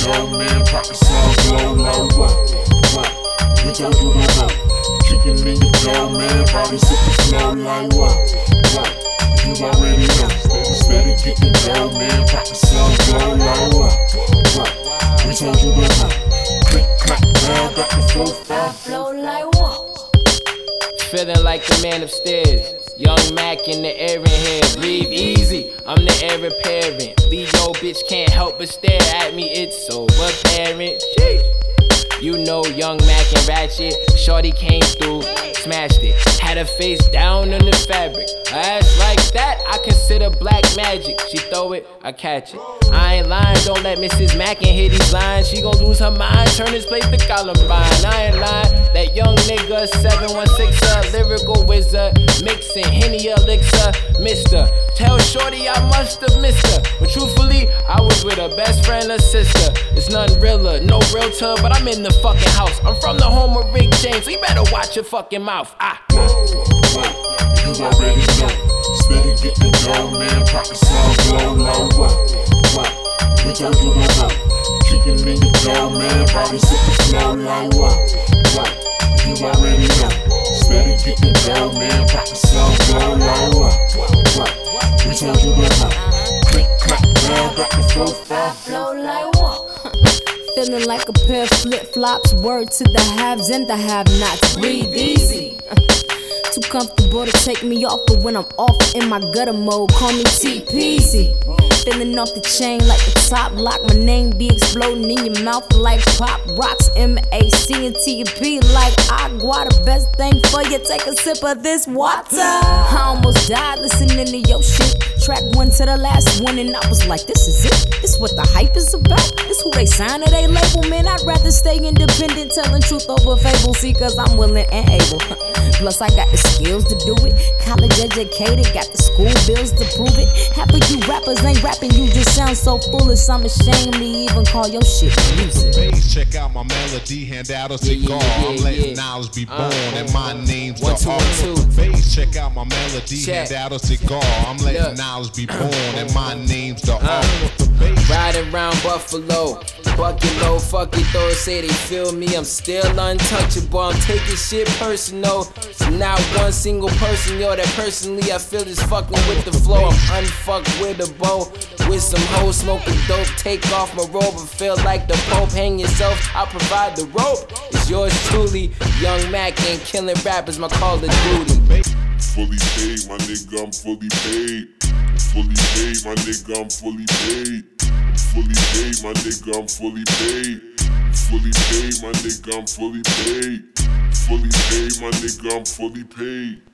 dough, man, pocket songs low, low, what? We told you to go. Kicking in your dough, man, body sipping slow, like what? You already know. Steady getting dough, man, pocket songs low, like what? We told you to go. Click, clack, now got the 4-5 flow like what? Feeling like the man upstairs. Young Mac in the air in here. Breathe easy, I'm the heir apparent. Leo bitch can't help but stare at me, it's so apparent. Sheesh. You know Young Mac and Ratchet. Shorty came through, smashed it. Had her face down on the fabric. Her ass like that, I consider black magic. She throw it, I catch it. I ain't lying, don't let Mrs. Mackin hit these lines. She gon' lose her mind, turn this place to Columbine. I ain't lying, that young nigga 716er, lyrical wizard, mixing Henny elixir, mister. Tell Shorty I must have missed her, but truthfully, I was with her best friend or sister. It's nothing realer, no realtor, but I'm in the fucking house. I'm from the home of Rick James, so you better watch your fucking mouth. You already know. Steady getting dough, man, pocket songs low, low, what? We told you to go. Kicking in your dough, man, body sipping slow, like what? You already know. Steady getting dough, man, pocket songs low, like what? We told you to go. Click, clack, now got the 4-5 flow like what? Feeling like a pair of flip-flops. Word to the haves and the have-nots. Breathe easy. Too comfortable to take me off, but when I'm off in my gutter mode, call me T-Peasy. Feeling off the chain like the top lock. My name be exploding in your mouth like pop rocks. M-A-C and T-P like agua. The best thing for you, take a sip of this water. I almost died listening to your shit. Track one to the last one, and I was like, this is it? This what the hype is about? This who they sign or they label? Man, I'd rather stay independent, telling truth over fable. See, cause I'm willing and able. Plus, I got the skills to do it. College educated, got the school bills to prove it. Half of you rappers ain't rapping, you just sound so foolish. I'm ashamed to even call your shit music. Bass, check out my melody, hand out a cigar. I'm letting knowledge be born, and my name's the R. Bass, check out my melody, hand out a cigar. I'm letting knowledge be born, and my name's the R. Riding round Buffalo, bucket low, fuck it though, say they feel me, I'm still untouchable, I'm taking shit personal. Not one single person, yo, that personally I feel is fucking with the flow. I'm unfuckwittable, with some hoes smoking dope, take off my robe and feel like the Pope. Hang yourself, I provide the rope. It's yours truly, Young Mac and killing rappers, my call of duty. Fully paid, my nigga, I'm fully paid. Fully paid, my nigga, I'm fully paid. Fully paid, my nigga, I'm fully paid. Fully paid, my nigga, I'm fully paid. Fully paid, my nigga, I'm fully paid.